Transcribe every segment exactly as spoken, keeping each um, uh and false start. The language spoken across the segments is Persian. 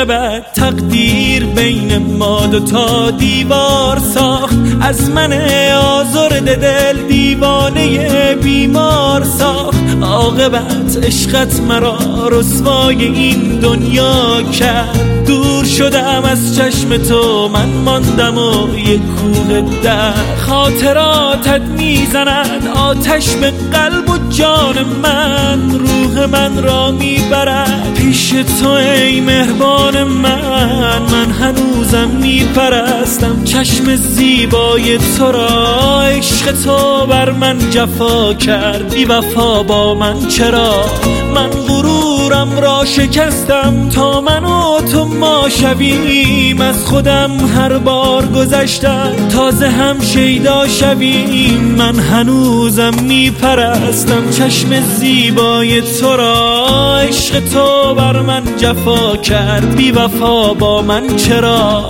عاقبت تقدیر بین ما دوتا دیوار ساخت، از من آزرده دل دیوانه بیمار ساخت. عاقبت عشقت مرا رسوای این دنیا کرد، دور شدم از چشم تو من ماندم و یک کوه در. خاطراتت میزند آتش به قلب و جان من، روح من را میبرد پیش تو ای مهربان من. من هنوزم میپرستم چشم زیبای تو را، عشق تو بر من جفا کرد بی وفا با من چرا. من غرورم را شکستم تا من و تو ما شویم، از خودم هر بار گذشتم تازه هم شیدا شویم. من هنوزم میپرستم چشم زیبای تو را، عشق تو بر من جفا کرد بی وفا با من چرا.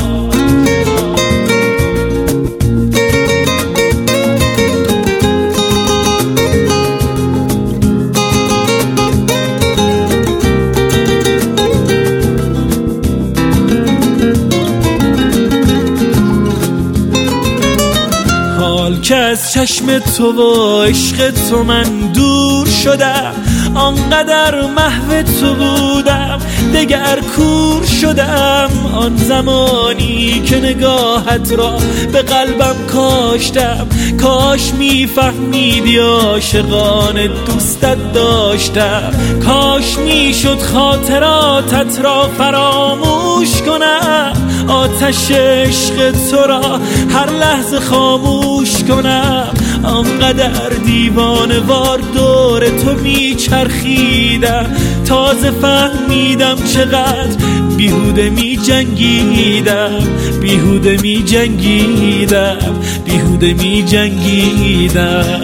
که از چشم تو و عشق تو من دور شدم، آنقدر محو تو بودم دگر کور شدم. آن زمانی که نگاهت را به قلبم کاشتم، کاش میفهمیدی عاشقان دوستت داشتم. کاش میشد خاطراتت را فراموش کنم، آتش عشق تو را هر لحظه خاموش کنم. آنقدر دیوانه وار دور تو میچرخیدم، تازه فهمیدم چقدر بیهوده می جنگیدم، بیهوده می جنگیدم، بیهوده می جنگیدم.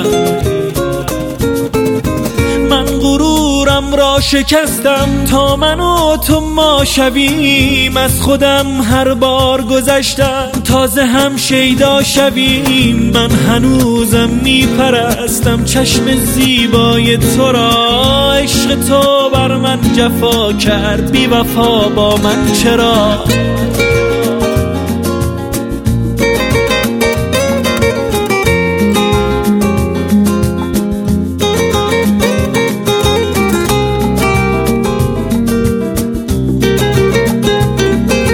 من غرورم را شکستم تا من و تو ما شویم، از خودم هر بار گذشتم تازه هم شیدا شویم. من هنوزم میپرستم چشم زیبای تو را، عشق تو بر من جفا کرد بی وفا با من چرا.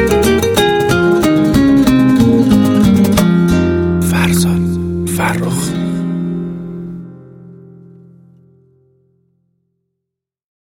فرخ